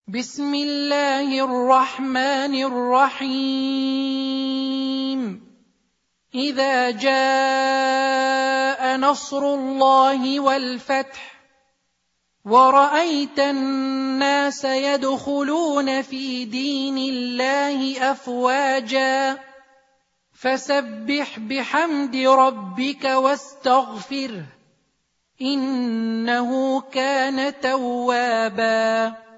بسم الله الرحمن الرحيم إذا جاء نصر الله والفتح ورأيت الناس يدخلون في دين الله أفواجا فسبح بحمد ربك واستغفره إنه كان توابا